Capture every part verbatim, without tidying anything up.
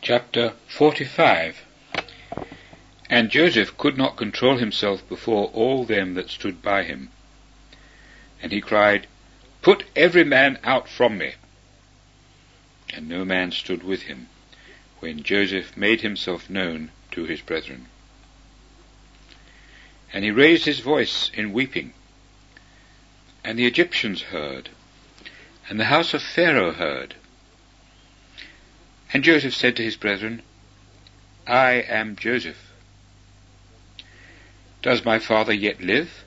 Chapter forty-five. And Joseph could not control himself before all them that stood by him. And he cried, Put every man out from me. And no man stood with him, when Joseph made himself known to his brethren. And he raised his voice in weeping. And the Egyptians heard, and the house of Pharaoh heard. And Joseph said to his brethren, I am Joseph. Does my father yet live?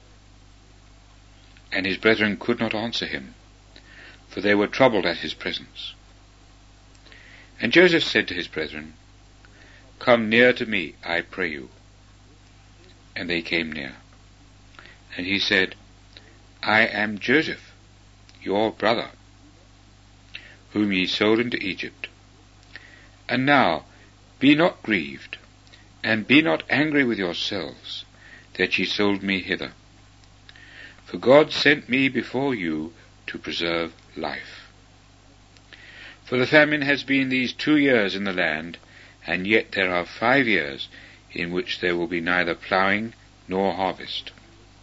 And his brethren could not answer him, for they were troubled at his presence. And Joseph said to his brethren, Come near to me, I pray you. And they came near. And he said, I am Joseph, your brother, whom ye sold into Egypt. And now, be not grieved, and be not angry with yourselves, that ye sold me hither. For God sent me before you to preserve life. For the famine has been these two years in the land, and yet there are five years in which there will be neither ploughing nor harvest.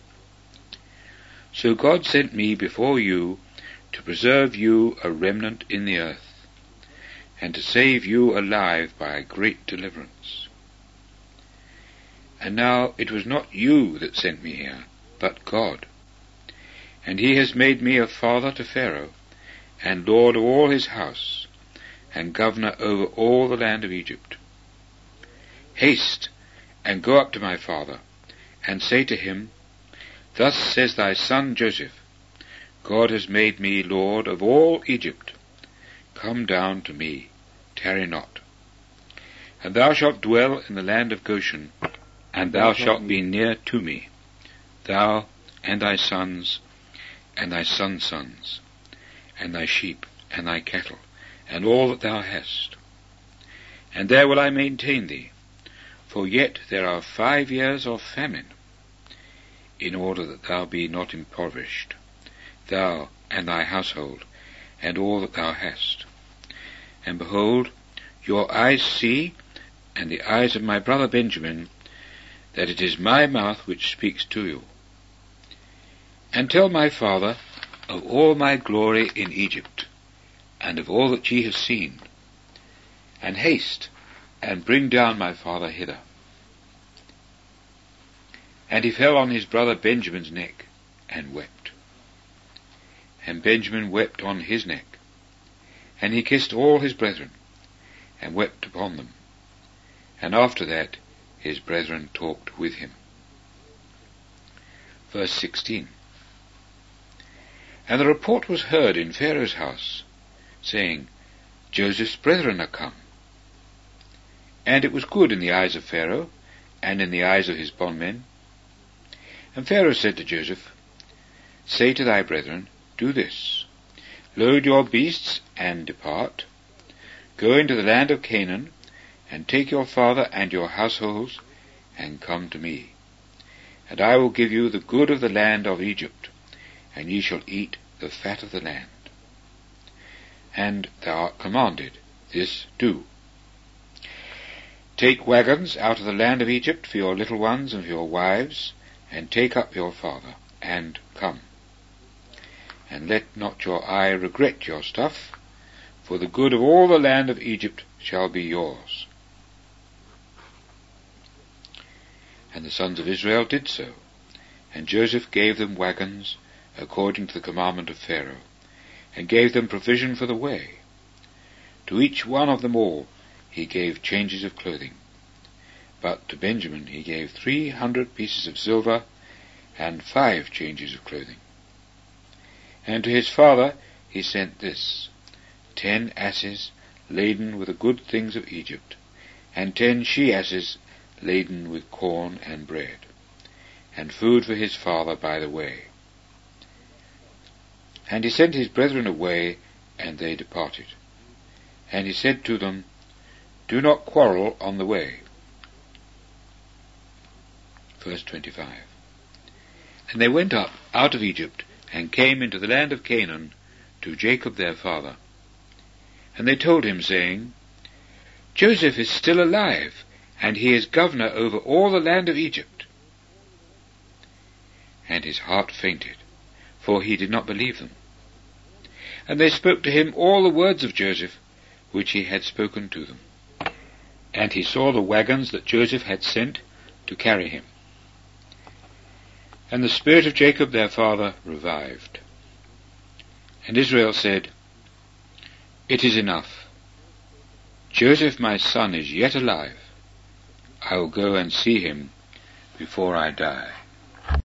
So God sent me before you to preserve you a remnant in the earth, and to save you alive by a great deliverance. And now it was not you that sent me here, but God. And he has made me a father to Pharaoh, and lord of all his house, and governor over all the land of Egypt. Haste, and go up to my father, and say to him, Thus says thy son Joseph, God has made me lord of all Egypt. Come down to me, tarry not. And thou shalt dwell in the land of Goshen, and thou shalt be near to me, thou and thy sons, and thy sons' sons, and thy sheep, and thy cattle, and all that thou hast. And there will I maintain thee, for yet there are five years of famine, in order that thou be not impoverished, thou and thy household, and all that thou hast. And behold, your eyes see, and the eyes of my brother Benjamin, that it is my mouth which speaks to you. And tell my father of all my glory in Egypt, and of all that ye have seen. And haste, and bring down my father hither. And he fell on his brother Benjamin's neck, and wept. And Benjamin wept on his neck. And he kissed all his brethren, and wept upon them. And after that his brethren talked with him. Verse sixteen. And the report was heard in Pharaoh's house, saying, Joseph's brethren are come. And it was good in the eyes of Pharaoh, and in the eyes of his bondmen. And Pharaoh said to Joseph, Say to thy brethren, Do this, Load your beasts, and depart. Go into the land of Canaan, and take your father and your households, and come to me. And I will give you the good of the land of Egypt, and ye shall eat the fat of the land. And thou art commanded, this do. Take wagons out of the land of Egypt for your little ones and for your wives, and take up your father, and come. And let not your eye regret your stuff, for the good of all the land of Egypt shall be yours. And the sons of Israel did so, and Joseph gave them wagons, according to the commandment of Pharaoh, and gave them provision for the way. To each one of them all he gave changes of clothing. But to Benjamin he gave three hundred pieces of silver, and five changes of clothing. And to his father he sent this, ten asses laden with the good things of Egypt, and ten she-asses laden with corn and bread, and food for his father by the way. And he sent his brethren away, and they departed. And he said to them, Do not quarrel on the way. Verse twenty-five. And they went up out of Egypt, and came into the land of Canaan, to Jacob their father. And they told him, saying, Joseph is still alive, and he is governor over all the land of Egypt." And his heart fainted, for he did not believe them. And they spoke to him all the words of Joseph, which he had spoken to them. And he saw the wagons that Joseph had sent to carry him. And the spirit of Jacob their father revived. And Israel said, "It is enough. Joseph my son is yet alive. I will go and see him before I die."